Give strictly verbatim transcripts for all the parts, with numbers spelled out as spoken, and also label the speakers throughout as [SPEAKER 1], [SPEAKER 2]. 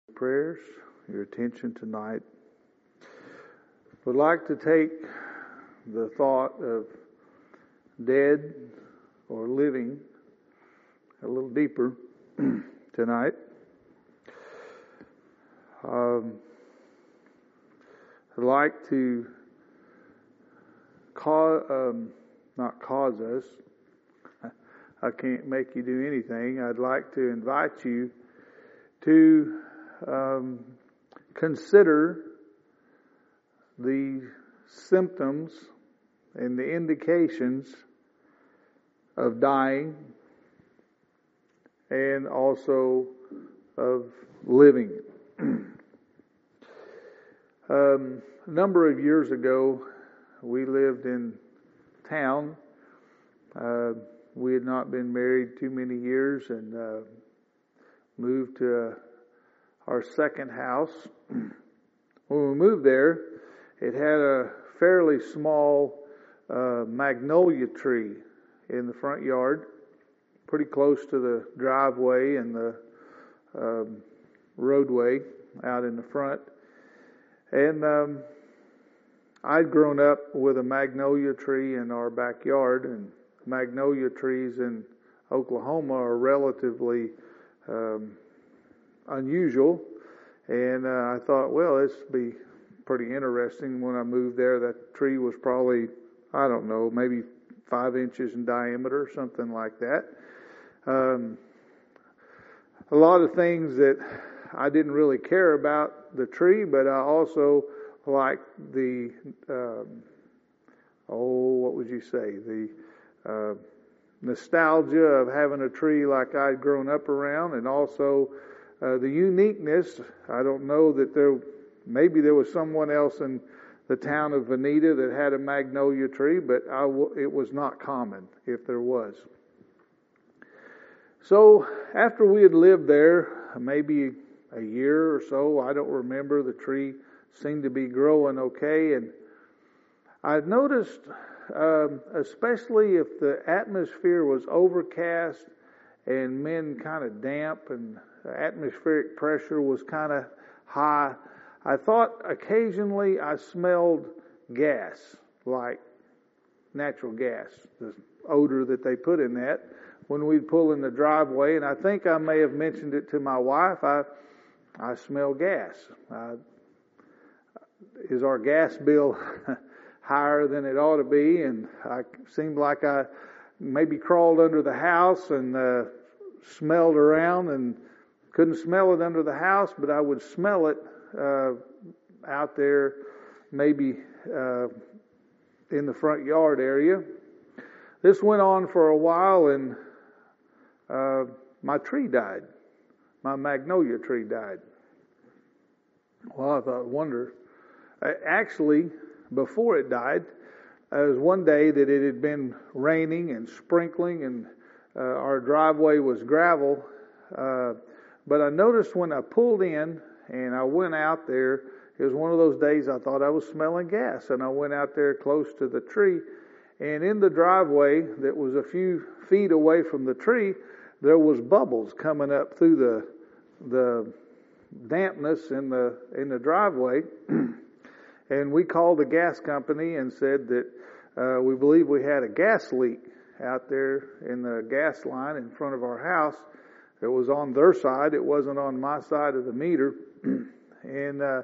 [SPEAKER 1] Prayers, your attention tonight. Would like to take the thought of dead or living a little deeper tonight. Um, I'd like to cause, um, not cause us. I can't make you do anything. I'd like to invite you to Um, consider the symptoms and the indications of dying and also of living. um, a number of years ago, we lived in town. Uh, we had not been married too many years and uh, moved to a our second house. When we moved there, it had a fairly small uh, magnolia tree in the front yard, pretty close to the driveway and the um, roadway out in the front. And um, I'd grown up with a magnolia tree in our backyard, and magnolia trees in Oklahoma are relatively um, unusual, and uh, I thought, well, this would be pretty interesting. When I moved there, that tree was probably, I don't know, maybe five inches in diameter, or something like that. Um, a lot of things that I didn't really care about the tree, but I also liked the, um, oh, what would you say, the uh, nostalgia of having a tree like I'd grown up around, and also Uh, the uniqueness. I don't know that there, maybe there was someone else in the town of Veneta that had a magnolia tree, but I w- it was not common if there was. So after we had lived there, maybe a year or so, I don't remember, the tree seemed to be growing okay, and I noticed, um, especially if the atmosphere was overcast and men kind of damp and the atmospheric pressure was kind of high, I thought occasionally I smelled gas, like natural gas, the odor that they put in that when we'd pull in the driveway. And I think I may have mentioned it to my wife. I I smell gas. Uh, is our gas bill higher than it ought to be? And I seemed like I maybe crawled under the house and uh, smelled around and couldn't smell it under the house, but I would smell it uh, out there, maybe uh, in the front yard area. This went on for a while, and uh, my tree died. My magnolia tree died. Well, I thought, wonder. Actually, before it died, there was one day that it had been raining and sprinkling, and uh, our driveway was gravel. Uh, But I noticed when I pulled in and I went out there, it was one of those days I thought I was smelling gas. And I went out there close to the tree, and in the driveway that was a few feet away from the tree, there was bubbles coming up through the the dampness in the in the driveway. And we called the gas company and said that uh, we believe we had a gas leak out there in the gas line in front of our house. It was on their side. It wasn't on my side of the meter. And uh,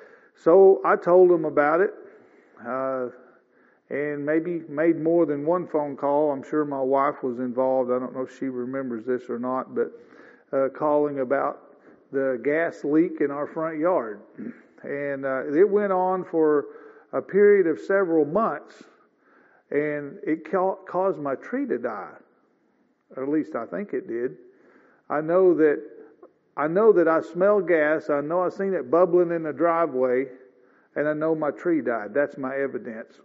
[SPEAKER 1] so I told them about it, uh, and maybe made more than one phone call. I'm sure my wife was involved. I don't know if she remembers this or not, but uh, calling about the gas leak in our front yard. And uh, it went on for a period of several months, and it ca- caused my tree to die. Or at least I think it did. I know that I know that I smell gas. I know I seen it bubbling in the driveway, and I know my tree died. That's my evidence.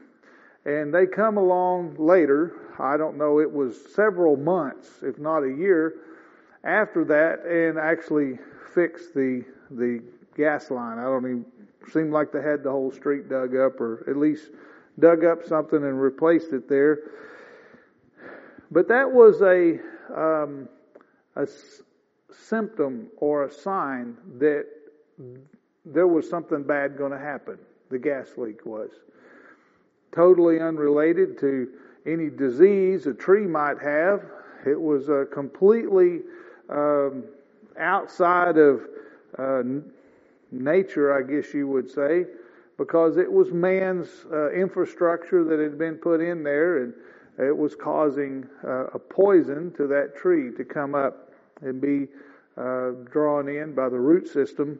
[SPEAKER 1] And they come along later. I don't know. It was several months, if not a year, after that, and actually fixed the the gas line. I don't even seem like they had the whole street dug up, or at least dug up something and replaced it there. But that was a um, a, symptom or a sign that there was something bad going to happen. The gas leak was totally unrelated to any disease a tree might have. It was uh, completely um, outside of uh, nature, I guess you would say, because it was man's uh, infrastructure that had been put in there, and it was causing uh, a poison to that tree to come up and be uh, drawn in by the root system.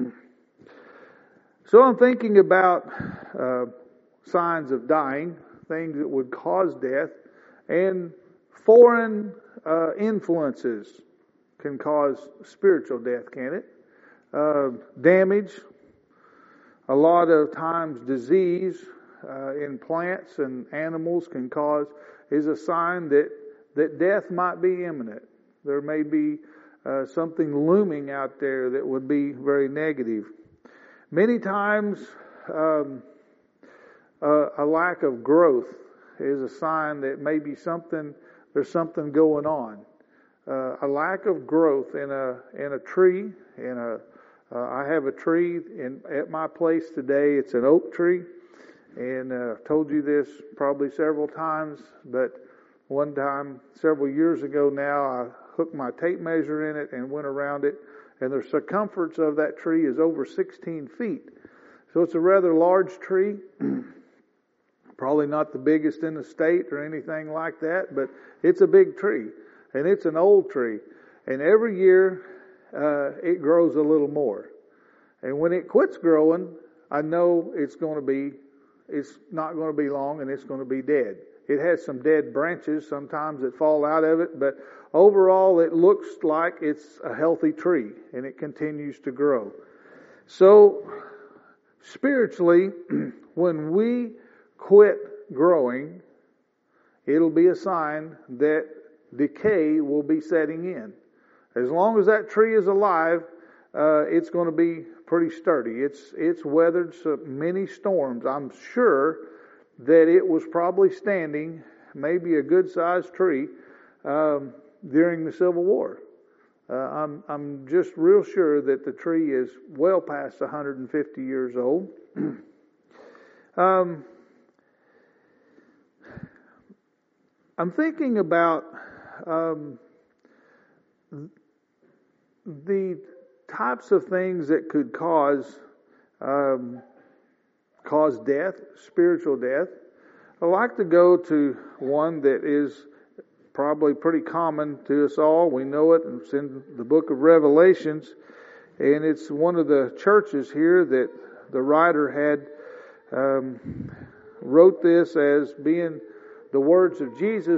[SPEAKER 1] So I'm thinking about uh, signs of dying, things that would cause death, and foreign uh, influences can cause spiritual death, can it? Uh, damage, a lot of times disease uh, in plants and animals can cause, is a sign that, that death might be imminent. There may be uh, something looming out there that would be very negative. Many times, um, uh, a lack of growth is a sign that maybe something, there's something going on. Uh, a lack of growth in a in a tree. In a, uh, I have a tree in at my place today. It's an oak tree, and uh, I've told you this probably several times. But one time, several years ago now, I hooked my tape measure in it and went around it. And the circumference of that tree is over sixteen feet. So it's a rather large tree. Probably not the biggest in the state or anything like that, but it's a big tree. And it's an old tree. And every year, uh, it grows a little more. And when it quits growing, I know it's going to be, it's not going to be long and it's going to be dead. It has some dead branches sometimes that fall out of it, but overall it looks like it's a healthy tree and it continues to grow. So spiritually, when we quit growing, it'll be a sign that decay will be setting in. As long as that tree is alive, uh, it's going to be pretty sturdy. It's it's weathered so many storms. I'm sure that it was probably standing, maybe a good-sized tree, um, during the Civil War. Uh, I'm I'm just real sure that the tree is well past one hundred fifty years old. um, I'm thinking about um, the types of things that could cause um, cause death, spiritual death. I like to go to one that is probably pretty common to us all. We know it. It's in the book of Revelations, and it's one of the churches here that the writer had um, wrote this as being the words of Jesus.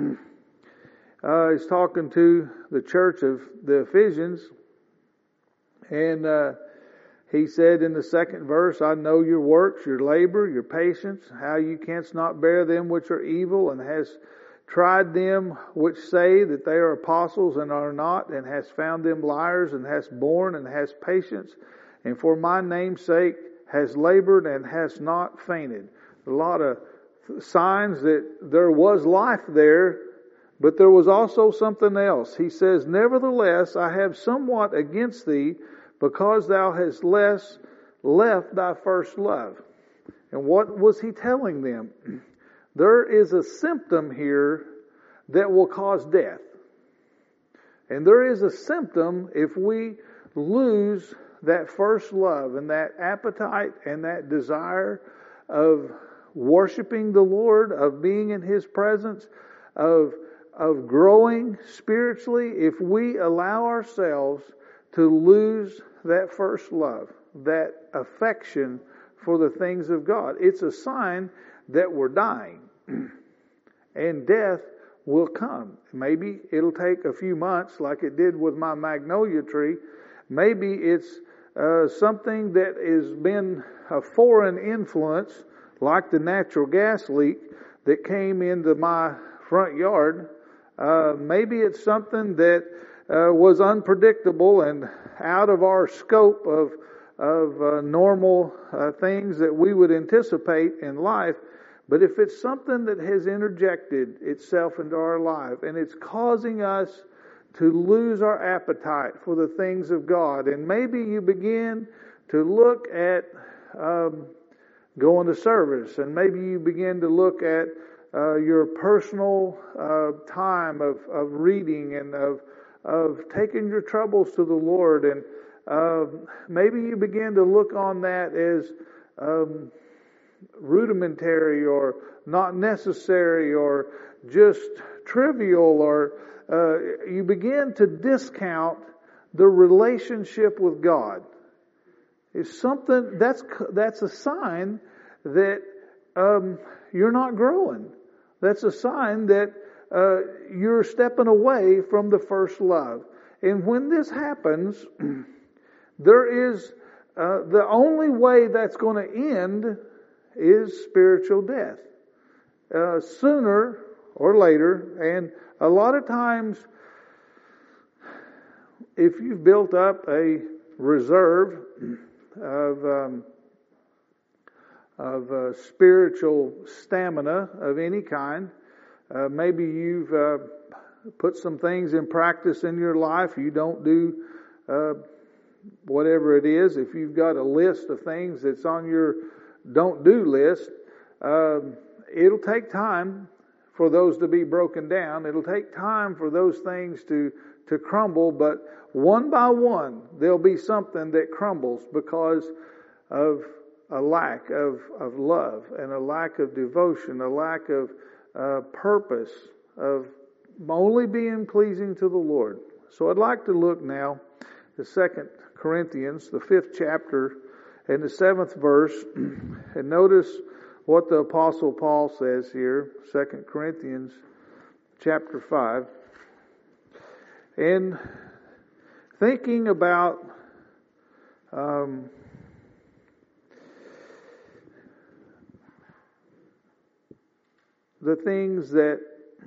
[SPEAKER 1] uh, he's talking to the church of the Ephesians, and uh, he said in the second verse, I know your works, your labor, your patience, how you canst not bear them which are evil, and has tried them which say that they are apostles and are not, and has found them liars, and has borne and has patience, and for my name's sake has labored and has not fainted. A lot of signs that there was life there, but there was also something else. He says, nevertheless, I have somewhat against thee, because thou hast less left thy first love. And what was he telling them? There is a symptom here that will cause death. And there is a symptom if we lose that first love and that appetite and that desire of worshiping the Lord, of being in His presence, of, of growing spiritually. If we allow ourselves to lose that first love, that affection for the things of God, it's a sign that we're dying. And death will come. Maybe it'll take a few months like it did with my magnolia tree. Maybe it's uh, something that has been a foreign influence, like the natural gas leak that came into my front yard. Uh, maybe it's something that uh, was unpredictable and out of our scope of of uh, normal uh, things that we would anticipate in life. But if it's something that has interjected itself into our life and it's causing us to lose our appetite for the things of God. And maybe you begin to look at um, going to service, and maybe you begin to look at uh, your personal uh, time of, of reading and of of taking your troubles to the Lord, and uh, maybe you begin to look on that as um, rudimentary or not necessary or just trivial, or uh, you begin to discount the relationship with God. It's something that's that's a sign that um, you're not growing. That's a sign that uh, you're stepping away from the first love. And when this happens, there is uh, the only way that's going to end is spiritual death. Uh, sooner or later, and a lot of times, if you've built up a reserve of um, of uh, spiritual stamina of any kind, uh, maybe you've uh, put some things in practice in your life. You don't do uh, whatever it is. If you've got a list of things that's on your don't do list, um, it'll take time for those to be broken down. It'll take time for those things to to crumble, but one by one there'll be something that crumbles because of a lack of, of love and a lack of devotion, a lack of uh, purpose, of only being pleasing to the Lord. So I'd like to look now at Second Corinthians, the fifth chapter, and the seventh verse, and notice what the Apostle Paul says here, Second Corinthians chapter five. And thinking about um, the things that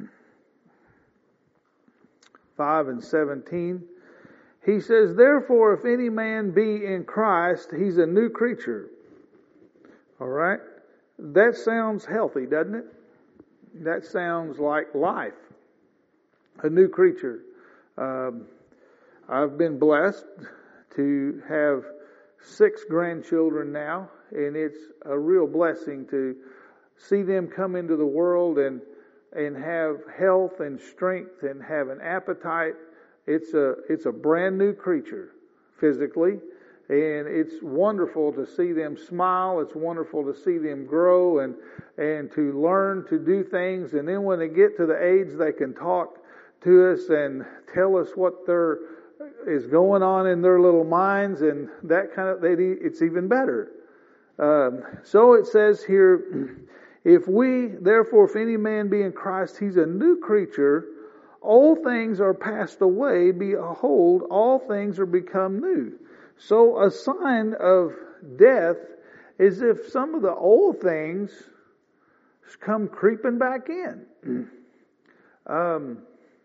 [SPEAKER 1] five and seventeen, he says, therefore, if any man be in Christ, he's a new creature. All right? That sounds healthy, doesn't it? That sounds like life. A new creature. Um, I've been blessed to have six grandchildren now, and it's a real blessing to see them come into the world and and have health and strength and have an appetite. It's a it's a brand new creature physically, and it's wonderful to see them smile. It's wonderful to see them grow and and to learn to do things. And then when they get to the age they can talk to us and tell us what there is going on in their little minds, and that kind of, they, it's even better. Um, so it says here, if we, therefore, if any man be in Christ, he's a new creature. All things are passed away. Behold, all things are become new. So a sign of death is if some of the old things come creeping back in. um,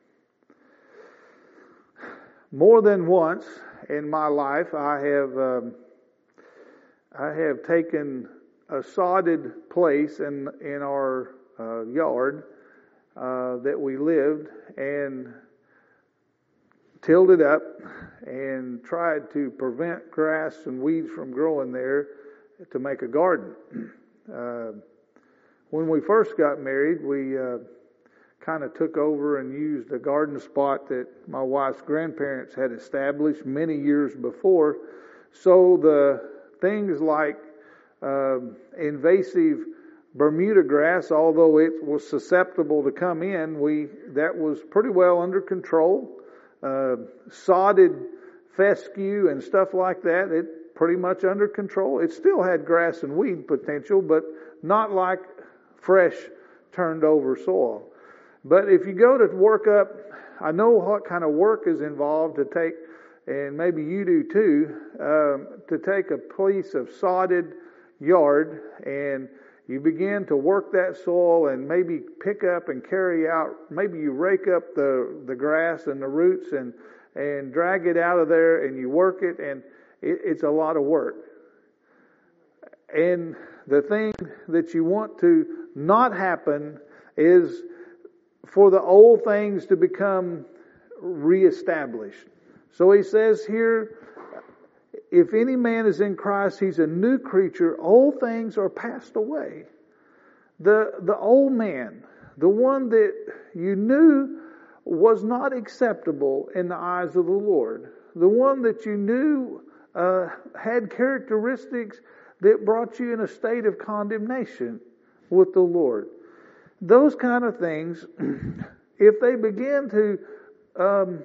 [SPEAKER 1] more than once in my life, I have um, I have taken a sodded place in in our uh, yard uh, that we lived and tilled it up and tried to prevent grass and weeds from growing there to make a garden. Uh, when we first got married, we uh, kind of took over and used a garden spot that my wife's grandparents had established many years before. So the things like uh, invasive Bermuda grass, although it was susceptible to come in, we that was pretty well under control. Uh, sodded fescue and stuff like that, it pretty much under control. It still had grass and weed potential, but not like fresh turned over soil. But if you go to work up, I know what kind of work is involved to take, and maybe you do too, um, to take a piece of sodded yard and you begin to work that soil and maybe pick up and carry out, maybe you rake up the, the grass and the roots and, and drag it out of there and you work it, and it, it's a lot of work. And the thing that you want to not happen is for the old things to become reestablished. So he says here, if any man is in Christ, he's a new creature. Old things are passed away. The, the old man, the one that you knew was not acceptable in the eyes of the Lord, the one that you knew uh, had characteristics that brought you in a state of condemnation with the Lord. Those kind of things, if they begin to um,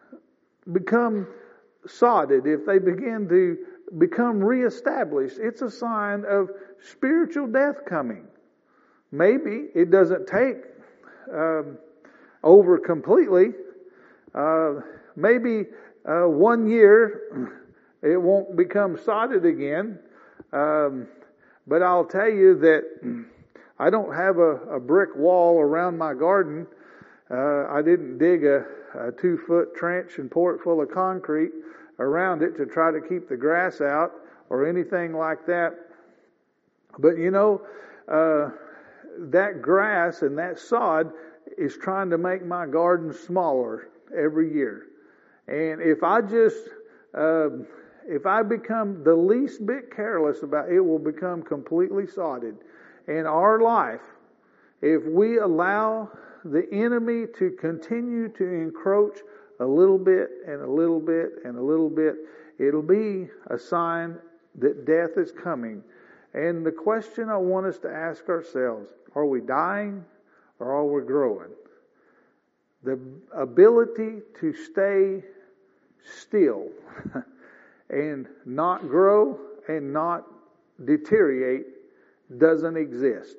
[SPEAKER 1] become sodded, if they begin to become reestablished, it's a sign of spiritual death coming. Maybe it doesn't take um, over completely. Uh, maybe uh, one year it won't become sodded again. Um, but I'll tell you that I don't have a, a brick wall around my garden. Uh, I didn't dig a, a two foot trench and pour it full of concrete around it to try to keep the grass out or anything like that. But you know, uh, that grass and that sod is trying to make my garden smaller every year. And if I just, uh, if I become the least bit careless about it, it will become completely sodded. In our life, if we allow the enemy to continue to encroach a little bit and a little bit and a little bit, it'll be a sign that death is coming. And the question I want us to ask ourselves, are we dying or are we growing? The ability to stay still and not grow and not deteriorate doesn't exist.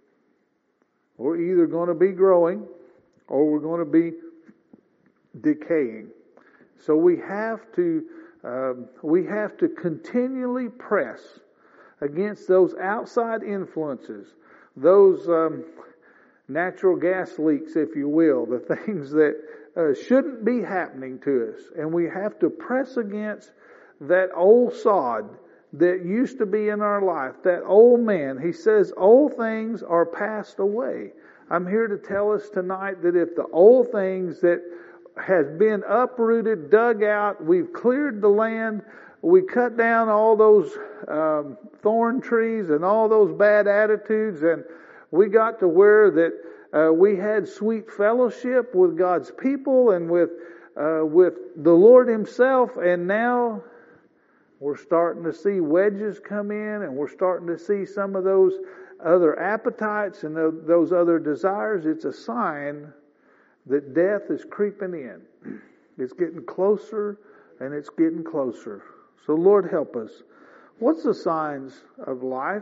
[SPEAKER 1] We're either going to be growing or we're going to be decaying. So we have to um, we have to continually press against those outside influences, those um, natural gas leaks, if you will, the things that uh, shouldn't be happening to us. And we have to press against that old sod that used to be in our life, that old man. He says, old things are passed away. I'm here to tell us tonight that if the old things that has been uprooted, dug out, we've cleared the land, we cut down all those um, thorn trees and all those bad attitudes, and we got to where that uh, we had sweet fellowship with God's people and with uh, with the Lord Himself, and now we're starting to see wedges come in, and we're starting to see some of those other appetites and those other desires. It's a sign that death is creeping in. It's getting closer and it's getting closer. So Lord, help us. What's the signs of life?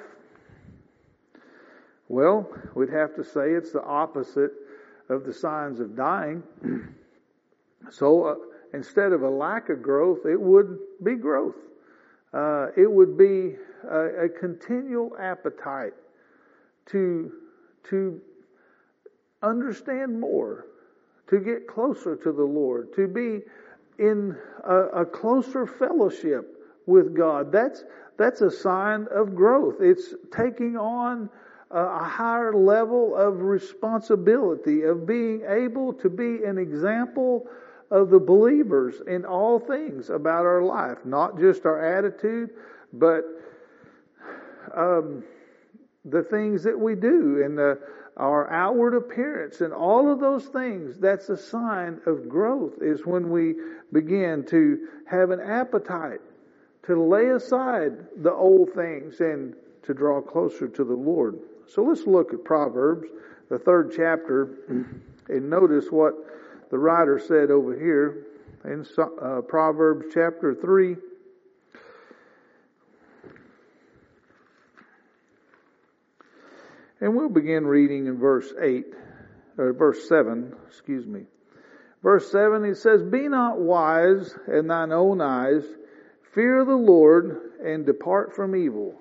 [SPEAKER 1] Well, we'd have to say it's the opposite of the signs of dying. So uh, instead of a lack of growth, it would be growth. Uh, it would be a, a continual appetite to to understand more, to get closer to the Lord, to be in a, a closer fellowship with God. That's that's a sign of growth. It's taking on a, a higher level of responsibility, of being able to be an example of the believers in all things about our life, not just our attitude, but um, the things that we do and the, our outward appearance and all of those things. That's a sign of growth, is when we begin to have an appetite to lay aside the old things and to draw closer to the Lord. So let's look at Proverbs, the third chapter, and notice what the writer said over here in uh, Proverbs chapter three. And we'll begin reading in verse eight, or verse seven, excuse me. Verse seven, it says, "Be not wise in thine own eyes, fear the Lord, and depart from evil."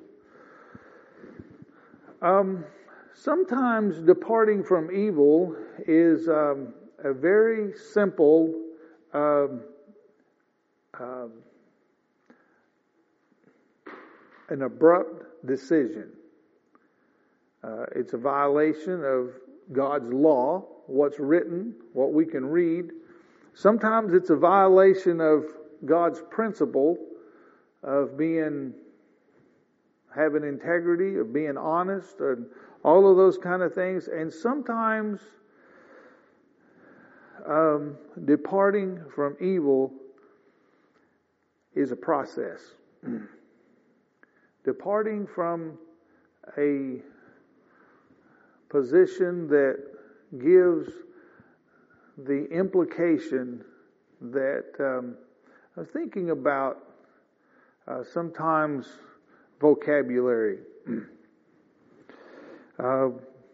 [SPEAKER 1] Um, sometimes departing from evil is um, a very simple um, um, an abrupt decision. Uh, it's a violation of God's law, what's written, what we can read. Sometimes it's a violation of God's principle of being, having integrity, of being honest, and all of those kind of things. And sometimes um, departing from evil is a process. Departing from a position that gives the implication that um, I was thinking about uh, sometimes vocabulary. uh,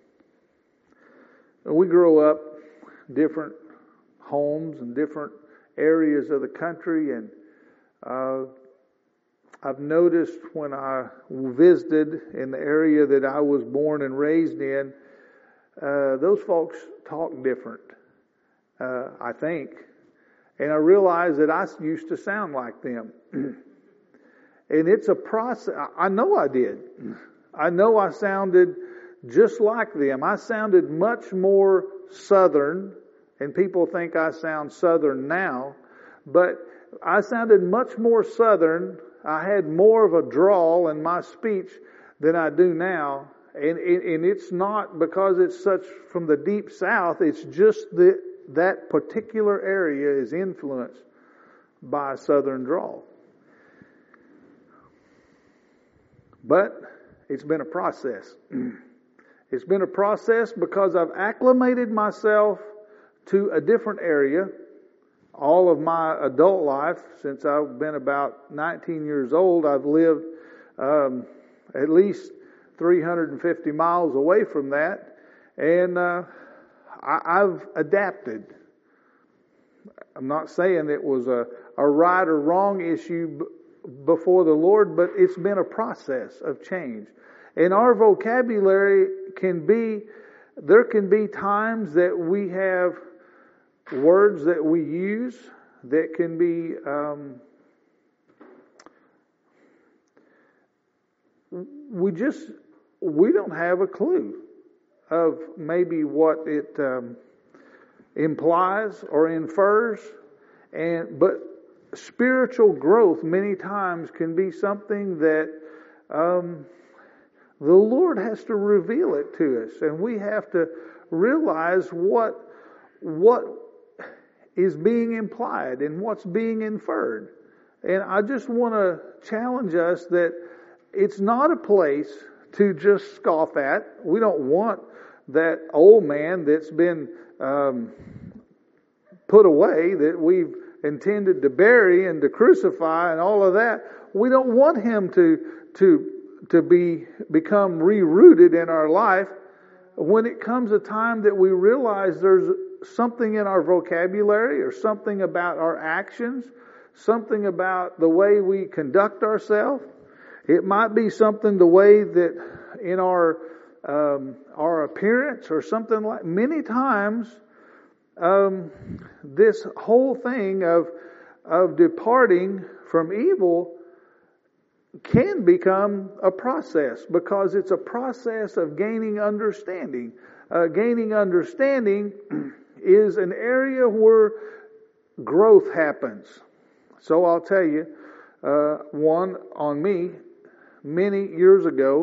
[SPEAKER 1] we grow up different homes and different areas of the country, and uh, I've noticed when I visited in the area that I was born and raised in, uh, those folks talk different, uh, I think. And I realized that I used to sound like them. And it's a process. I know I did. I know I sounded just like them. I sounded much more Southern, and people think I sound Southern now, but I sounded much more Southern. I had more of a drawl in my speech than I do now. And, and it's not because it's such from the deep South. It's just that that particular area is influenced by a Southern drawl. But it's been a process. It's been a process because I've acclimated myself to a different area. All of my adult life, since I've been about nineteen years old, I've lived um, at least three hundred fifty miles away from that, and uh, I, I've adapted. I'm not saying it was a, a right or wrong issue b- before the Lord, but it's been a process of change. And our vocabulary can be, there can be times that we have words that we use that can be um, we just we don't have a clue of maybe what it um, implies or infers, and but spiritual growth many times can be something that um, the Lord has to reveal it to us, and we have to realize what what is being implied and what's being inferred. And I just want to challenge us that it's not a place to just scoff at. We don't want that old man that's been um, put away, that we've intended to bury and to crucify and all of that. We don't want him to to to be become rerouted in our life. When it comes a time that we realize there's something in our vocabulary or something about our actions, something about the way we conduct ourselves. It might be something the way that in our um, our appearance or something like. Many times, um, this whole thing of of departing from evil can become a process, because it's a process of gaining understanding. Uh, gaining understanding is an area where growth happens. So I'll tell you, uh, one on me, many years ago,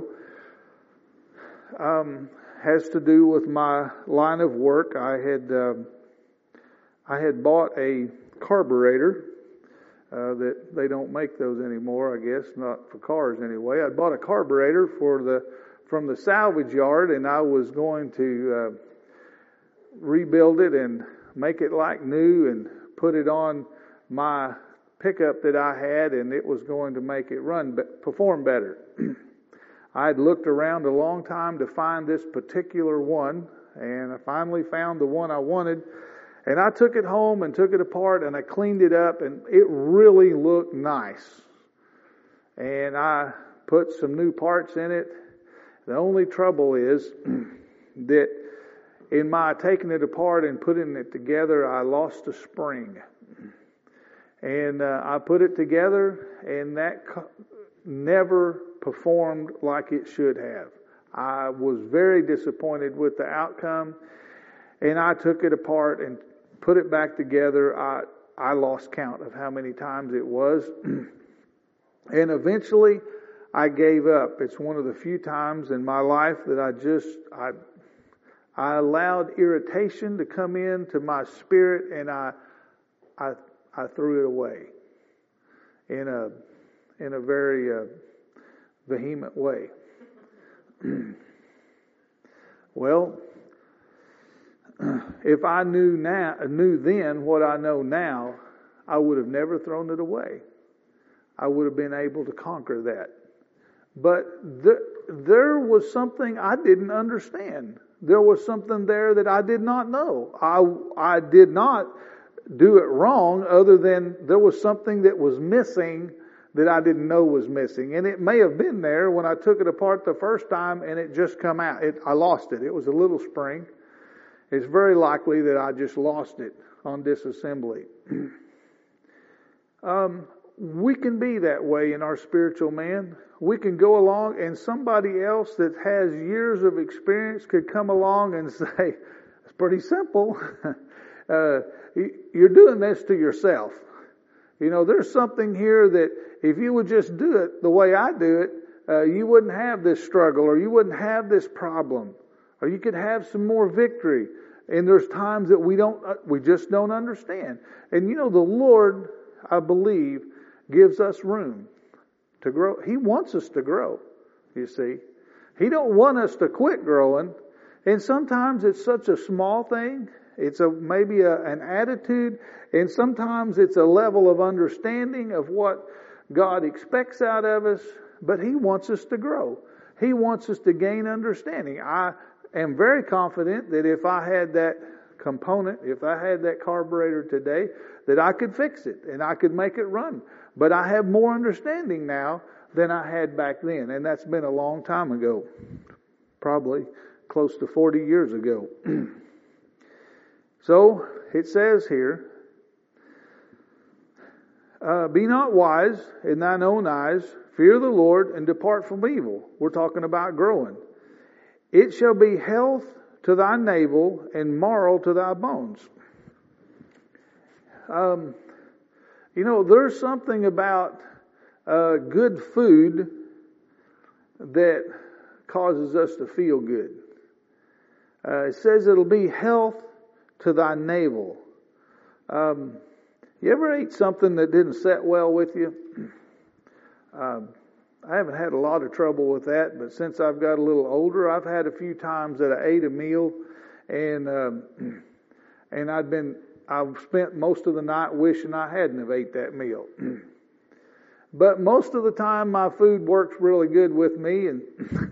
[SPEAKER 1] um, has to do with my line of work. I had um, I had bought a carburetor. Uh, that they don't make those anymore, I guess, not for cars anyway. I bought a carburetor for the from the salvage yard, and I was going to uh, rebuild it and make it like new and put it on my pickup that I had, and it was going to make it run, but perform better. I had looked around a long time to find this particular one, and I finally found the one I wanted. And I took it home and took it apart and I cleaned it up, and it really looked nice. And I put some new parts in it. The only trouble is that in my taking it apart and putting it together, I lost a spring. And uh, I put it together, and that co- never performed like it should have. I was very disappointed with the outcome, and I took it apart and put it back together. I I lost count of how many times it was. And eventually I gave up. It's one of the few times in my life that I just, I, I allowed irritation to come into my spirit, and I, I, I threw it away in a, in a very uh, vehement way. Well, if I knew now, knew then what I know now, I would have never thrown it away. I would have been able to conquer that. But th- there was something I didn't understand. There was something there that I did not know. I, I did not do it wrong, other than there was something that was missing that I didn't know was missing. And it may have been there when I took it apart the first time and it just come out. It, I lost it. It was a little spring. It's very likely that I just lost it on disassembly. um, we can be that way in our spiritual man. We can go along and somebody else that has years of experience could come along and say, it's pretty simple. uh, you're doing this to yourself. You know, there's something here that if you would just do it the way I do it, uh, you wouldn't have this struggle, or you wouldn't have this problem, or you could have some more victory. And there's times that we don't, uh, we just don't understand. And you know, the Lord, I believe, gives us room to grow. He wants us to grow, you see. He don't want us to quit growing. And sometimes it's such a small thing. It's a maybe a, an attitude, and sometimes it's a level of understanding of what God expects out of us, but He wants us to grow. He wants us to gain understanding. I am very confident that if I had that component, if I had that carburetor today, that I could fix it and I could make it run. But I have more understanding now than I had back then, and that's been a long time ago, probably close to forty years ago. So, it says here, uh, be not wise in thine own eyes, fear the Lord, and depart from evil. We're talking about growing. It shall be health to thy navel and marrow to thy bones. Um, you know, there's something about uh, good food that causes us to feel good. Uh, it says it'll be health to thy navel. Um, you ever ate something that didn't set well with you? Um, I haven't had a lot of trouble with that, but since I've got a little older, I've had a few times that I ate a meal, and um, and I'd been I've spent most of the night wishing I hadn't have ate that meal. But most of the time, my food works really good with me, and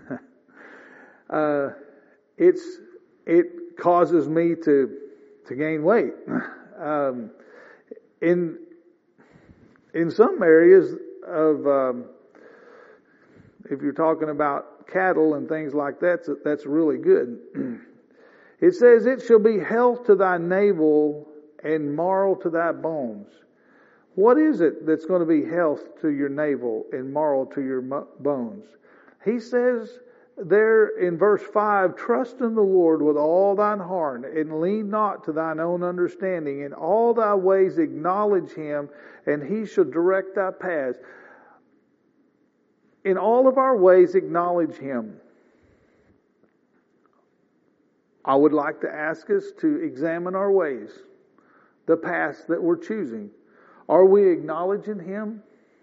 [SPEAKER 1] uh, it's it causes me to. to gain weight. Um, in in some areas of, um, if you're talking about cattle and things like that, that's really good. It says, it shall be health to thy navel and marrow to thy bones. What is it that's going to be health to your navel and marrow to your bones? He says, there in verse five, trust in the Lord with all thine heart, and lean not to thine own understanding. In all thy ways acknowledge Him, and He shall direct thy paths. In all of our ways acknowledge Him. I would like to ask us to examine our ways, the paths that we're choosing. Are we acknowledging Him?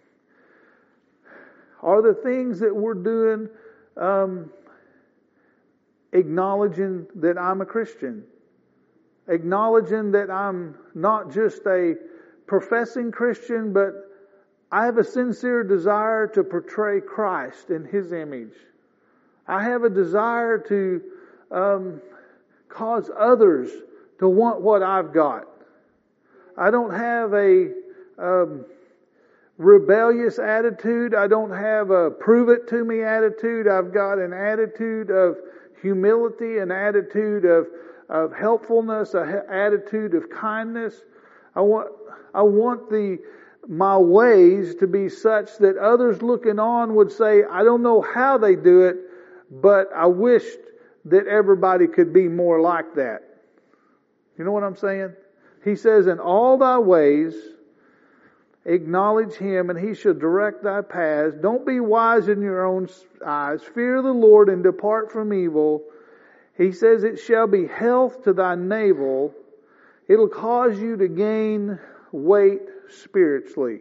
[SPEAKER 1] Are the things that we're doing Um, acknowledging that I'm a Christian, acknowledging that I'm not just a professing Christian, but I have a sincere desire to portray Christ in His image. I have a desire to um, cause others to want what I've got. I don't have a um, rebellious attitude. I don't have a prove it to me attitude. I've got an attitude of humility, an attitude of, of helpfulness, an attitude of kindness. I want, I want the, my ways to be such that others looking on would say, I don't know how they do it, but I wished that everybody could be more like that. You know what I'm saying? he says, in all thy ways acknowledge him, and he shall direct thy paths. Don't be wise in your own eyes. Fear the Lord and depart from evil. He says, it shall be health to thy navel. It'll cause you to gain weight spiritually.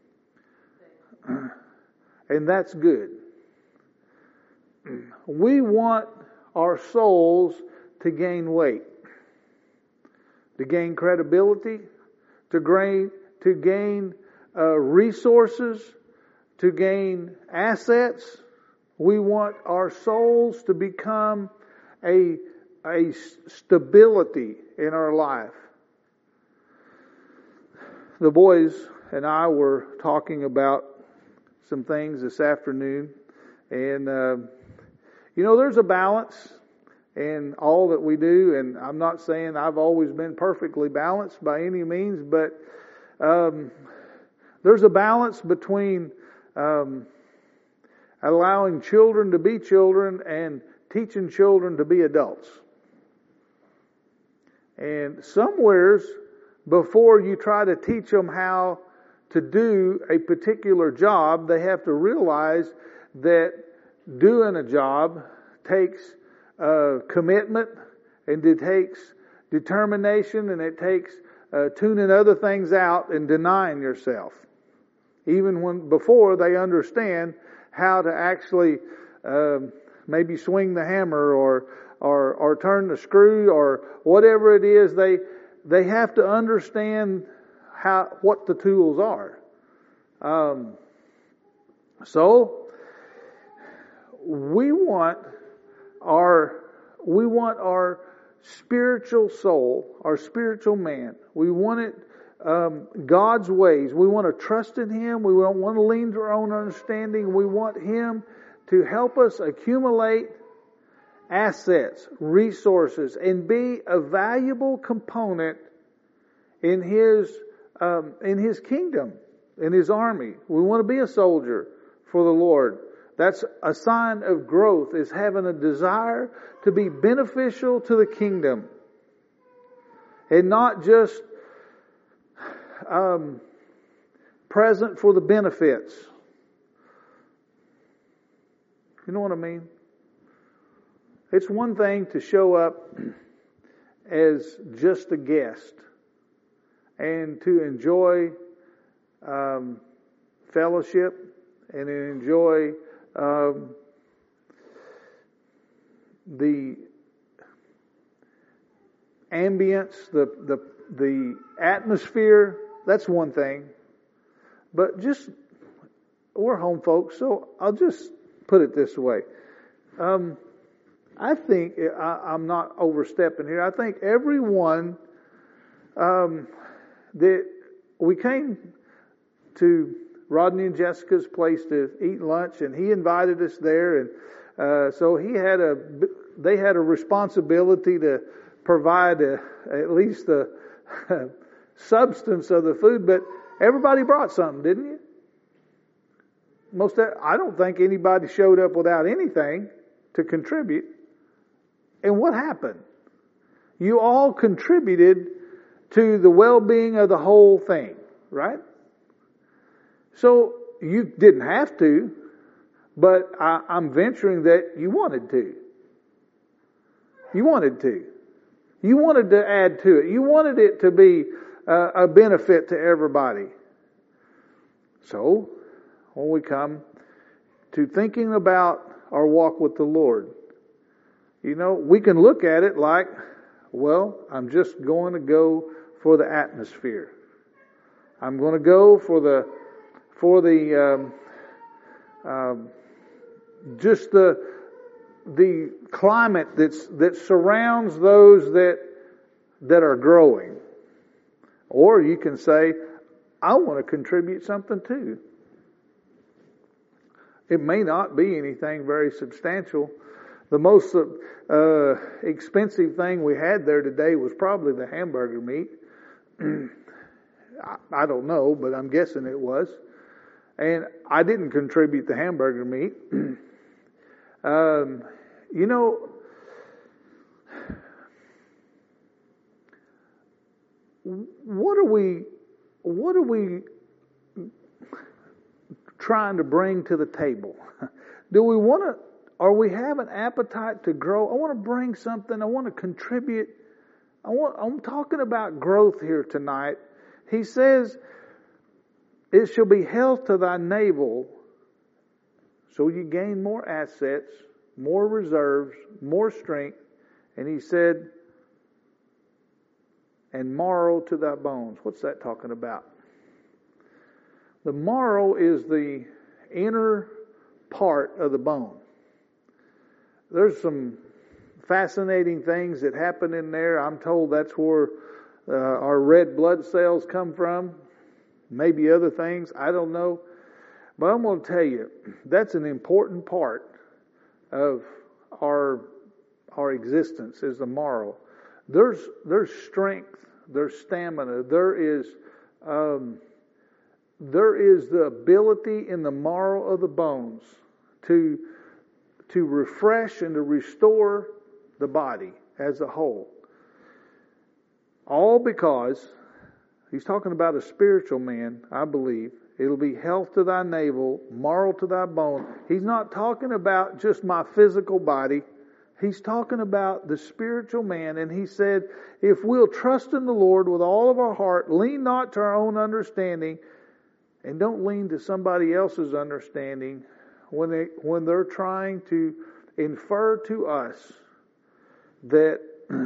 [SPEAKER 1] And that's good. We want our souls to gain weight, to gain credibility, to gain, to gain uh, resources, to gain assets. We want our souls to become a, a stability in our life. The boys and I were talking about some things this afternoon, and uh, you know, there's a balance in all that we do, and I'm not saying I've always been perfectly balanced by any means, but um, there's a balance between um, allowing children to be children and teaching children to be adults. And somewheres, before you try to teach them how to do a particular job, they have to realize that doing a job takes uh, commitment, and it takes determination, and it takes uh, tuning other things out and denying yourself. Even when before they understand how to actually um, maybe swing the hammer or or or turn the screw or whatever it is, they they have to understand how what the tools are. Um, so we want our we want our spiritual soul, our spiritual man. We want it um, God's ways. We want to trust in Him. We don't want to lean to our own understanding. We want Him to help us accumulate assets, resources, and be a valuable component in His um, in His kingdom, in His army. We want to be a soldier for the Lord. That's a sign of growth, is having a desire to be beneficial to the kingdom, and not just um, present for the benefits. You know what I mean? It's one thing to show up as just a guest and to enjoy um, fellowship and enjoy um, the ambience, the, the the atmosphere. That's one thing. But just, we're home folks, so I'll just put it this way. Um, I think, I, I'm not overstepping here, I think everyone um, that we came to Rodney and Jessica's place to eat lunch, and he invited us there, and uh, so he had a, they had a responsibility to provide a, at least the substance of the food, but everybody brought something, didn't you? Most, I don't think anybody showed up without anything to contribute. And what happened? You all contributed to the well-being of the whole thing, right? So you didn't have to, but I, I'm venturing that you wanted to. You wanted to. You wanted to add to it. You wanted it to be uh, a benefit to everybody. So, when we come to thinking about our walk with the Lord, you know, we can look at it like, well, I'm just going to go for the atmosphere. I'm going to go for the for the um, um, just the the climate that's that surrounds those that that are growing. Or you can say, I want to contribute something too. It may not be anything very substantial. The most uh, expensive thing we had there today was probably the hamburger meat. I, I don't know, but I'm guessing it was. And I didn't contribute the hamburger meat. um, you know, what are we, what are we trying to bring to the table? Do we want to, or we have an appetite to grow? I want to bring something. I want to contribute. I want, I'm talking about growth here tonight. He says, it shall be health to thy navel, so you gain more assets, more reserves, more strength. And he said, and marrow to thy bones. What's that talking about? The marrow is the inner part of the bone. There's some fascinating things that happen in there. I'm told that's where uh, our red blood cells come from. Maybe other things. I don't know. But I'm going to tell you, that's an important part of our our existence is the marrow. There's there's strength, there's stamina, there is um, there is the ability in the marrow of the bones to to refresh and to restore the body as a whole. All because he's talking about a spiritual man, I believe. It'll be health to thy navel, marrow to thy bone. He's not talking about just my physical body. He's talking about the spiritual man. And he said, if we'll trust in the Lord with all of our heart, lean not to our own understanding, and don't lean to somebody else's understanding when they when they're trying to infer to us that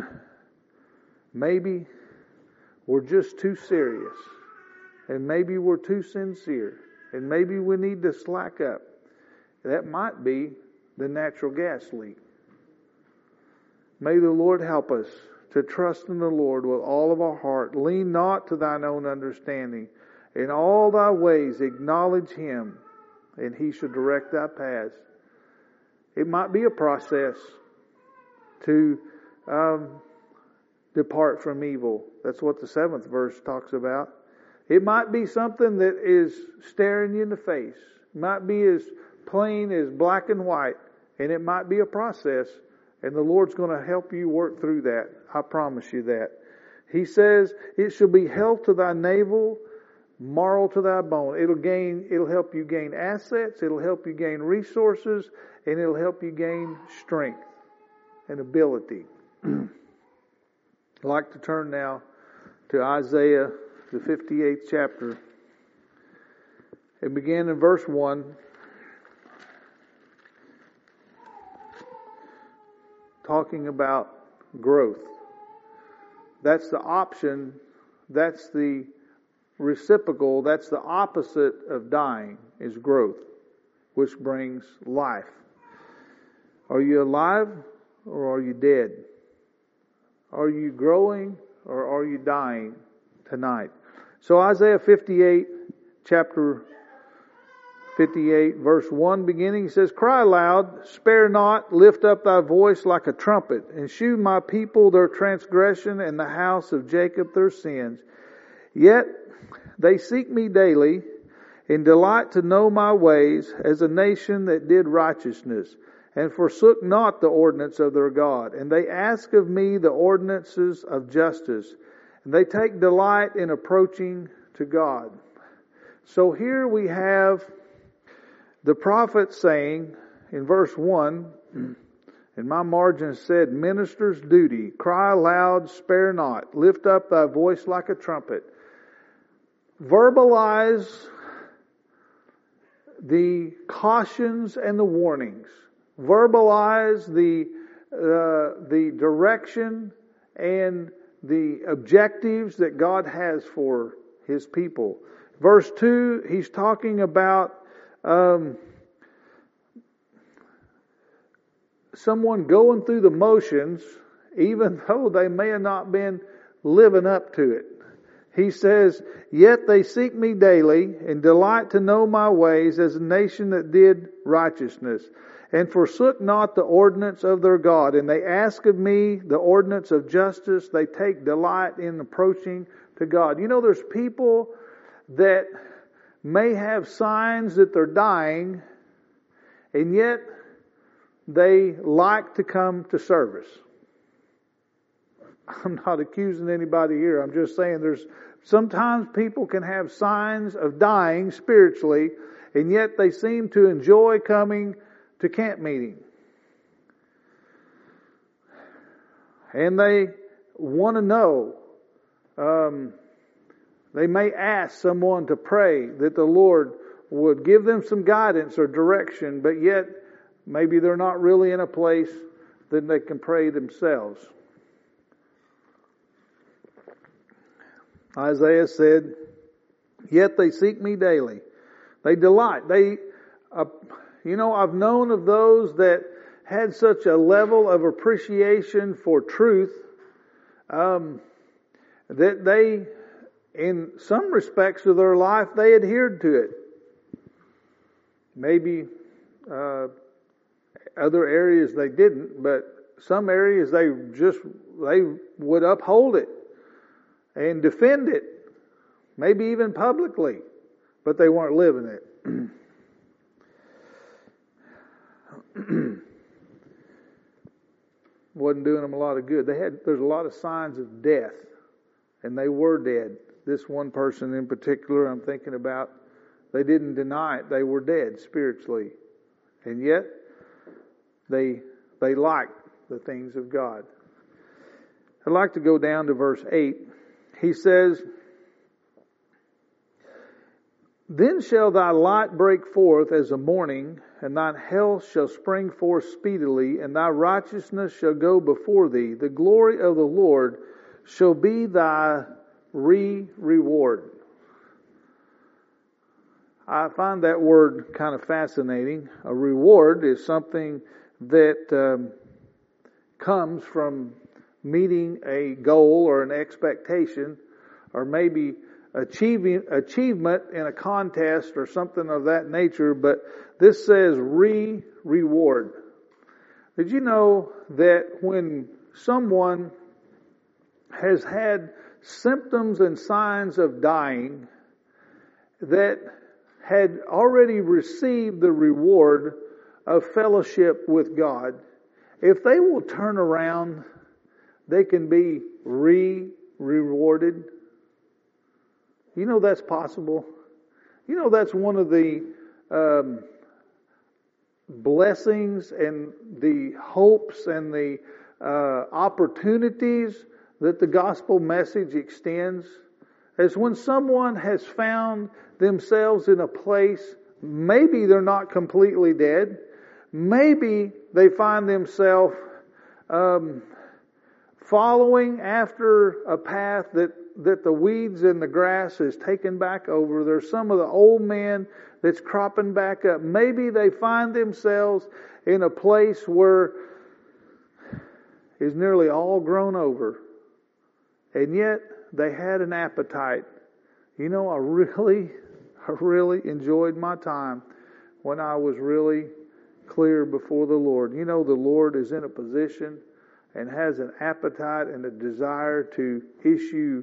[SPEAKER 1] maybe we're just too serious. And maybe we're too sincere. And maybe we need to slack up. That might be the natural gas leak. May the Lord help us to trust in the Lord with all of our heart. Lean not to thine own understanding. In all thy ways acknowledge Him, and He shall direct thy paths. It might be a process to um, depart from evil. That's what the seventh verse talks about. It might be something that is staring you in the face. It might be as plain as black and white. And it might be a process. And the Lord's going to help you work through that. I promise you that. He says, it shall be health to thy navel, marrow to thy bone. It'll gain, it'll help you gain assets. It'll help you gain resources. And it'll help you gain strength and ability. I'd like to turn now to Isaiah, the fifty-eighth chapter. It began in verse one. Talking about growth. That's the option. That's the reciprocal. That's the opposite of dying, is growth, which brings life. Are you alive or are you dead? Are you growing or are you dying tonight? So Isaiah fifty-eight, chapter fifty-eight, verse one beginning, he says, cry aloud, spare not, lift up thy voice like a trumpet, and shew my people their transgression, and the house of Jacob their sins. Yet they seek me daily, and delight to know my ways, as a nation that did righteousness, and forsook not the ordinance of their God. And they ask of me the ordinances of justice, and they take delight in approaching to God. So here we have the prophet saying in verse one, and my margin said, minister's duty, cry aloud, spare not, lift up thy voice like a trumpet. Verbalize the cautions and the warnings. Verbalize the uh, the direction and the objectives that God has for His people. Verse two, he's talking about um, someone going through the motions, even though they may have not been living up to it. He says, yet they seek me daily and delight to know my ways, as a nation that did righteousness, and forsook not the ordinance of their God. And they ask of me the ordinance of justice. They take delight in approaching to God. You know, there's people that may have signs that they're dying, and yet they like to come to service. I'm not accusing anybody here. I'm just saying there's sometimes people can have signs of dying spiritually, and yet they seem to enjoy coming to camp meeting. And they want to know. Um, they may ask someone to pray that the Lord would give them some guidance or direction, but yet maybe they're not really in a place that they can pray themselves. Isaiah said, "Yet they seek me daily. They delight." They, uh, you know, I've known of those that had such a level of appreciation for truth um, that they, in some respects of their life, they adhered to it. Maybe uh, other areas they didn't, but some areas they just they would uphold it and defend it, maybe even publicly, but they weren't living it. Wasn't doing them a lot of good. They had there's a lot of signs of death, and they were dead. This one person in particular I'm thinking about, they didn't deny it. They were dead spiritually, and yet they they liked the things of God. I'd like to go down to verse eight. He says, "Then shall thy light break forth as the morning, and thine health shall spring forth speedily, and thy righteousness shall go before thee. The glory of the Lord shall be thy re-reward." I find that word kind of fascinating. A reward is something that um, comes from meeting a goal or an expectation, or maybe achieving achievement in a contest or something of that nature. But this says re-reward. Did you know that when someone has had symptoms and signs of dying, that had already received the reward of fellowship with God, if they will turn around, they can be re-rewarded? You know that's possible. You know that's one of the um, blessings and the hopes and the uh, opportunities that the gospel message extends. As when someone has found themselves in a place, maybe they're not completely dead, maybe they find themselves um, following after a path that, that the weeds and the grass has taken back over. There's some of the old men that's cropping back up. Maybe they find themselves in a place where it's nearly all grown over. And yet they had an appetite. You know, I really, I really enjoyed my time when I was really clear before the Lord. You know, the Lord is in a position and has an appetite and a desire to issue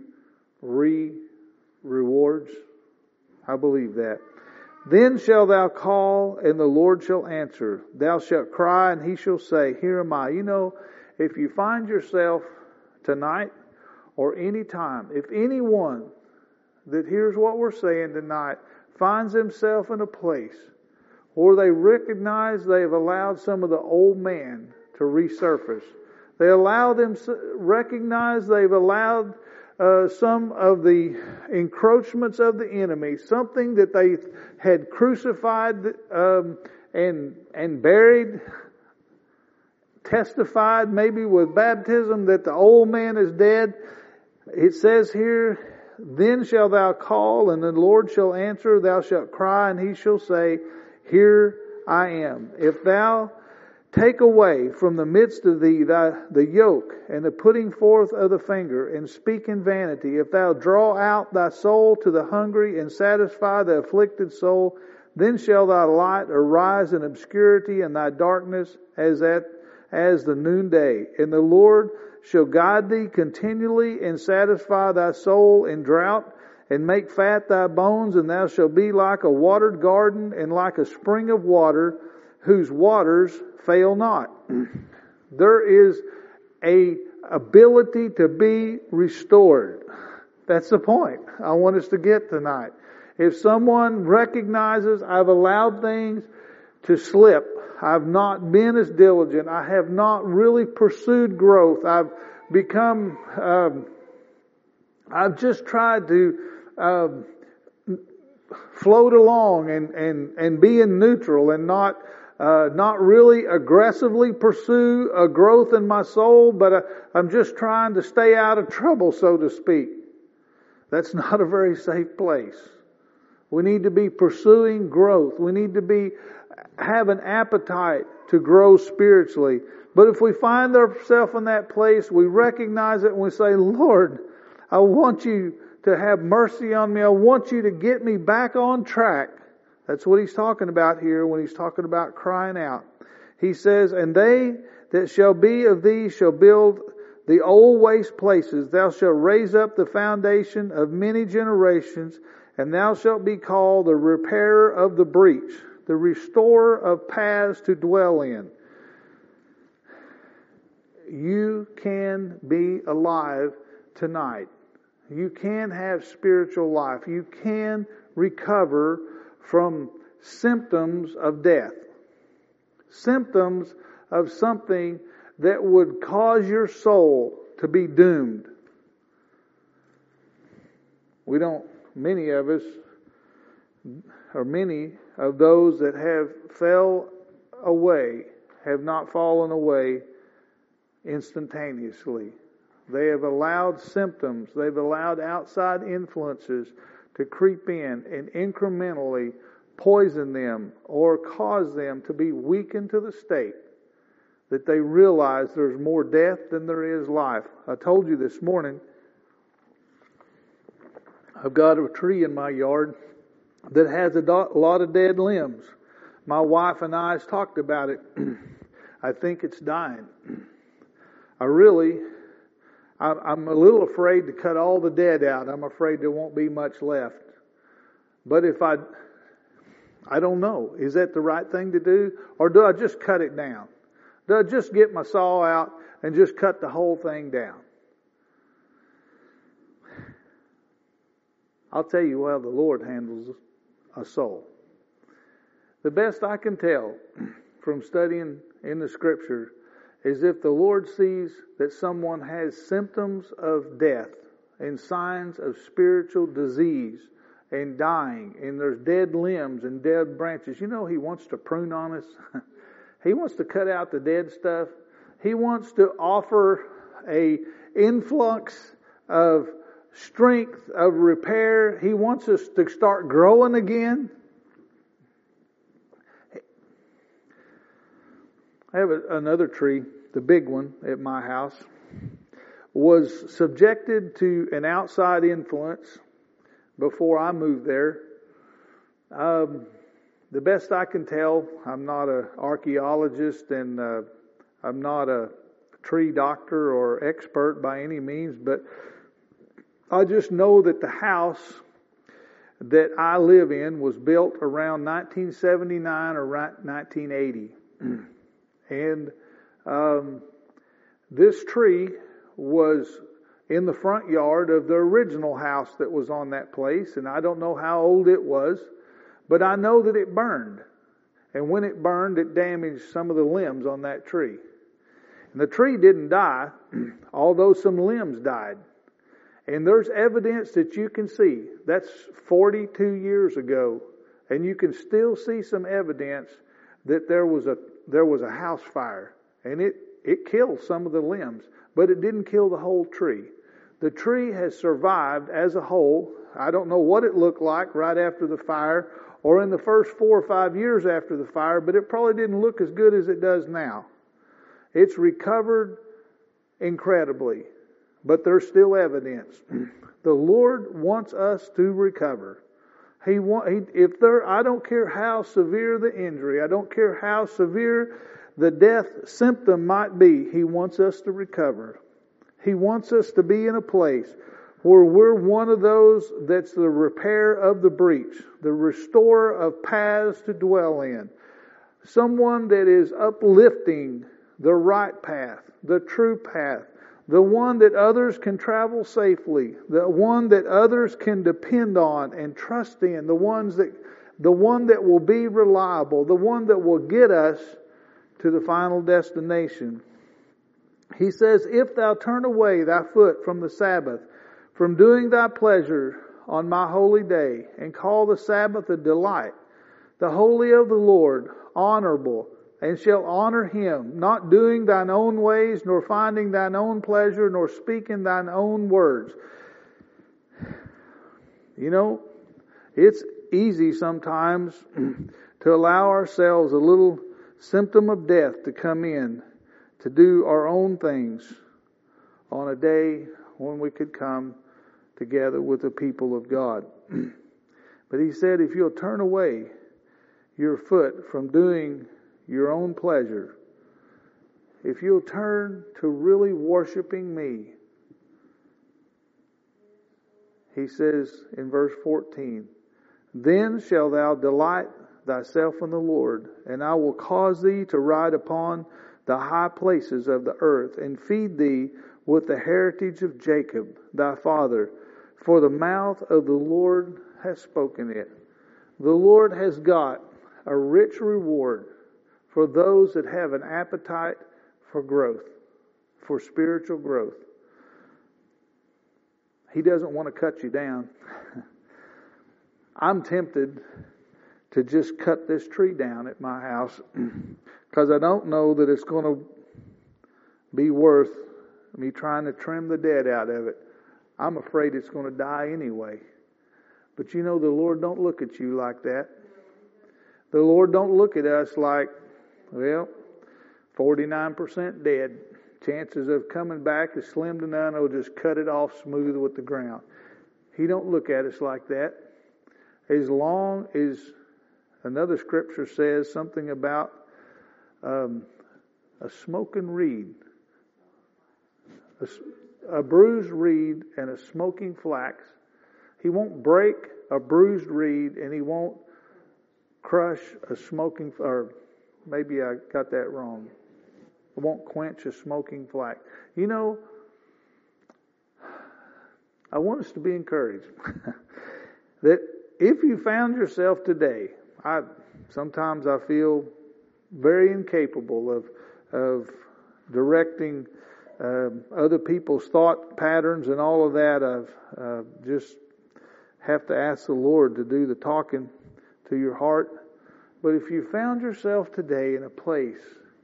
[SPEAKER 1] re-rewards. I believe that. "Then shalt thou call, and the Lord shall answer. Thou shalt cry, and he shall say, Here am I." You know, if you find yourself tonight or any time, if anyone that hears what we're saying tonight finds himself in a place where they recognize they have allowed some of the old man to resurface, they allow them recognize they've allowed uh, some of the encroachments of the enemy, something that they had crucified um, and and buried, testified maybe with baptism that the old man is dead. It says here, "Then shalt thou call, and the Lord shall answer. Thou shalt cry, and he shall say, Here I am. If thou take away from the midst of thee thy, the yoke and the putting forth of the finger, and speak in vanity, if thou draw out thy soul to the hungry and satisfy the afflicted soul, then shall thy light arise in obscurity, and thy darkness as at as the noonday. And the Lord shall guide thee continually, and satisfy thy soul in drought, and make fat thy bones, and thou shalt be like a watered garden, and like a spring of water, whose waters fail not. There is a ability to be restored. That's the point I want us to get tonight. If someone recognizes I've allowed things to slip, I've not been as diligent, I have not really pursued growth, I've become, um, I've just tried to um, float along and, and, and be in neutral and not uh, not really aggressively pursue a growth in my soul, but uh, I'm just trying to stay out of trouble, so to speak. That's not a very safe place. We need to be pursuing growth. We need to be have an appetite to grow spiritually. But if we find ourselves in that place, we recognize it and we say, Lord, I want you to have mercy on me. I want you to get me back on track. That's what he's talking about here when he's talking about crying out. He says, and they that shall be of thee shall build the old waste places. Thou shalt raise up the foundation of many generations, and thou shalt be called the repairer of the breach, the restorer of paths to dwell in. You can be alive tonight. You can have spiritual life. You can recover from symptoms of death. Symptoms of something that would cause your soul to be doomed. We don't, many of us, or many of those that have fell away, have not fallen away instantaneously. They have allowed symptoms, they've allowed outside influences to creep in and incrementally poison them or cause them to be weakened to the state that they realize there's more death than there is life. I told you this morning, I've got a tree in my yard that has a lot of dead limbs. My wife and I has talked about it. I think it's dying. I really... I'm a little afraid to cut all the dead out. I'm afraid there won't be much left. But if I, I don't know. Is that the right thing to do? Or do I just cut it down? Do I just get my saw out and just cut the whole thing down? I'll tell you how the Lord handles a soul. The best I can tell from studying in the Scripture is if the Lord sees that someone has symptoms of death and signs of spiritual disease and dying, and there's dead limbs and dead branches, you know He wants to prune on us. He wants to cut out the dead stuff. He wants to offer a influx of strength, of repair. He wants us to start growing again. I have a, another tree, the big one at my house, was subjected to an outside influence before I moved there. Um, the best I can tell, I'm not an archaeologist and uh, I'm not a tree doctor or expert by any means, but I just know that the house that I live in was built around nineteen seventy-nine or nineteen eighty. And um, this tree was in the front yard of the original house that was on that place. And I don't know how old it was, but I know that it burned. And when it burned, it damaged some of the limbs on that tree. And the tree didn't die, although some limbs died. And there's evidence that you can see. That's forty-two years ago. And you can still see some evidence that there was a there was a house fire. And it, it killed some of the limbs. But it didn't kill the whole tree. The tree has survived as a whole. I don't know what it looked like right after the fire or in the first four or five years after the fire, but it probably didn't look as good as it does now. It's recovered incredibly, but there's still evidence. The Lord wants us to recover. He want, he, if there, I don't care how severe the injury, I don't care how severe the death symptom might be, He wants us to recover. He wants us to be in a place where we're one of those that's the repair of the breach, the restorer of paths to dwell in. Someone that is uplifting the right path, the true path, the one that others can travel safely, the one that others can depend on and trust in, the ones that, the one that will be reliable, the one that will get us to the final destination. He says, if thou turn away thy foot from the Sabbath, from doing thy pleasure on my holy day, and call the Sabbath a delight, the holy of the Lord honorable, and shall honor him, not doing thine own ways, nor finding thine own pleasure, nor speaking thine own words. You know, it's easy sometimes to allow ourselves a little symptom of death to come in, to do our own things on a day when we could come together with the people of God. But he said, if you'll turn away your foot from doing your own pleasure, if you'll turn to really worshiping me, he says in verse fourteen, then shalt thou delight thyself in the Lord, and I will cause thee to ride upon the high places of the earth, and feed thee with the heritage of Jacob thy father, for the mouth of the Lord has spoken it. The Lord has got a rich reward for those that have an appetite for growth, for spiritual growth. He doesn't want to cut you down. I'm tempted to just cut this tree down at my house because I don't know that it's going to be worth me trying to trim the dead out of it. I'm afraid it's going to die anyway. But you know, the Lord don't look at you like that. The Lord don't look at us like, well, forty-nine percent dead. Chances of coming back is slim to none. He'll just cut it off smooth with the ground. He don't look at us like that. As long as another scripture says something about um, a smoking reed, a, a bruised reed and a smoking flax. He won't break a bruised reed, and he won't crush a smoking, or maybe I got that wrong. It won't quench a smoking flax. You know, I want us to be encouraged that if you found yourself today, I sometimes I feel very incapable of of directing uh, other people's thought patterns and all of that. I've uh, just have to ask the Lord to do the talking to your heart. But if you found yourself today in a place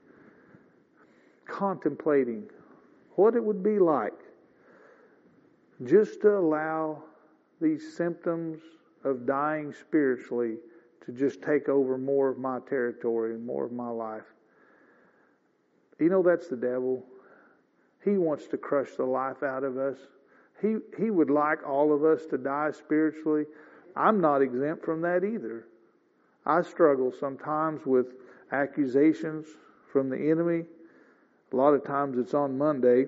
[SPEAKER 1] contemplating what it would be like just to allow these symptoms of dying spiritually to just take over more of my territory and more of my life. You know, that's the devil. He wants to crush the life out of us. He he would like all of us to die spiritually. I'm not exempt from that either. I struggle sometimes with accusations from the enemy. A lot of times it's on Monday.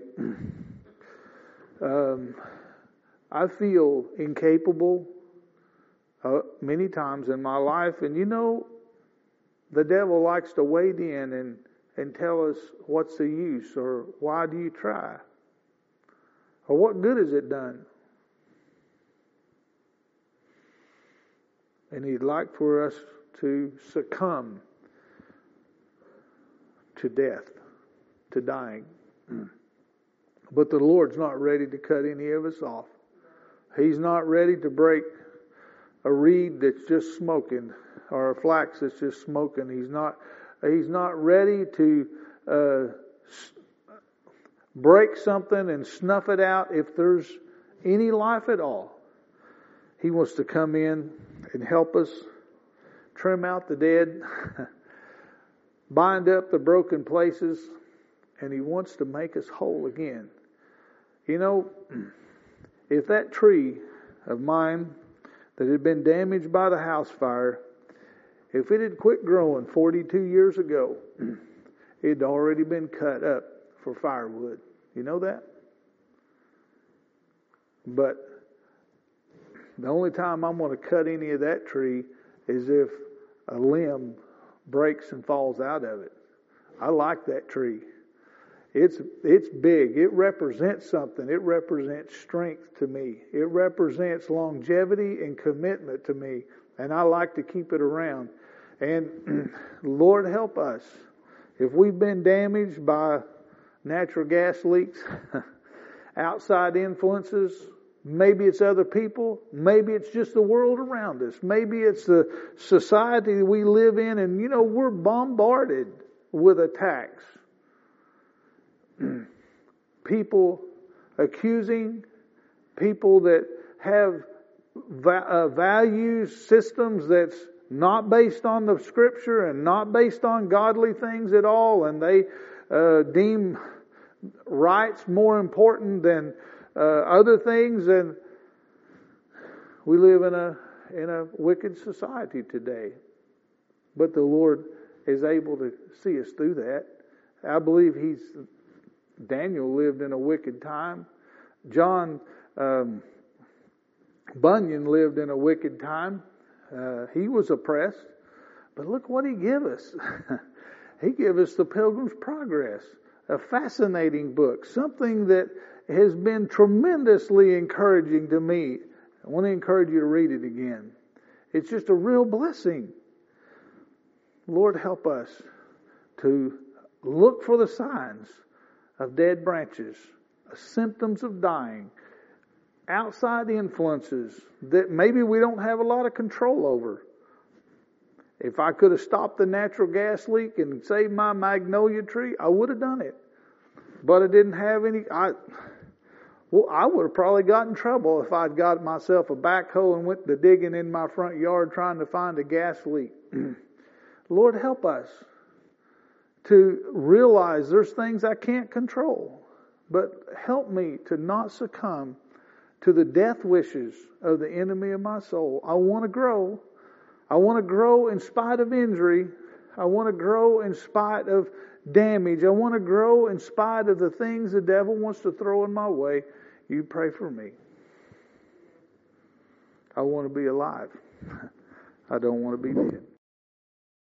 [SPEAKER 1] um, I feel incapable uh, many times in my life. And you know, the devil likes to wade in and, and tell us what's the use, or why do you try? Or what good has it done? And he'd like for us to succumb to death, to dying. But the Lord's not ready to cut any of us off. He's not ready to break a reed that's just smoking, or a flax that's just smoking. He's not. He's not ready to uh, break something and snuff it out if there's any life at all. He wants to come in and help us trim out the dead, bind up the broken places, and He wants to make us whole again. You know, if that tree of mine that had been damaged by the house fire, if it had quit growing forty-two years ago, it had already been cut up for firewood. You know that? But the only time I'm going to cut any of that tree is if a limb breaks and falls out of it. I like that tree. It's it's big. It represents something. It represents strength to me. It represents longevity and commitment to me. And I like to keep it around. And Lord help us. If we've been damaged by natural gas leaks, outside influences, maybe it's other people, maybe it's just the world around us, maybe it's the society we live in, and you know, we're bombarded with attacks. People accusing, people that have va- uh, values, systems that's not based on the Scripture and not based on godly things at all, and they uh, deem rights more important than uh, other things, and we live in a in a wicked society today. But the Lord is able to see us through that. I believe He's Daniel lived in a wicked time. John um, Bunyan lived in a wicked time. Uh, he was oppressed, but look what he gave us. He gave us the Pilgrim's Progress, a fascinating book, something that has been tremendously encouraging to me. I want to encourage you to read it again. It's just a real blessing. Lord, help us to look for the signs of dead branches, symptoms of dying, outside influences that maybe we don't have a lot of control over. If I could have stopped the natural gas leak and saved my magnolia tree, I would have done it. But I didn't have any. I well, I would have probably got in trouble if I'd got myself a backhoe and went to digging in my front yard trying to find a gas leak. Lord, help us to realize there's things I can't control, but help me to not succumb to the death wishes of the enemy of my soul. I want to grow. I want to grow in spite of injury. I want to grow in spite of damage. I want to grow in spite of the things the devil wants to throw in my way. You pray for me. I want to be alive. I don't want to be dead.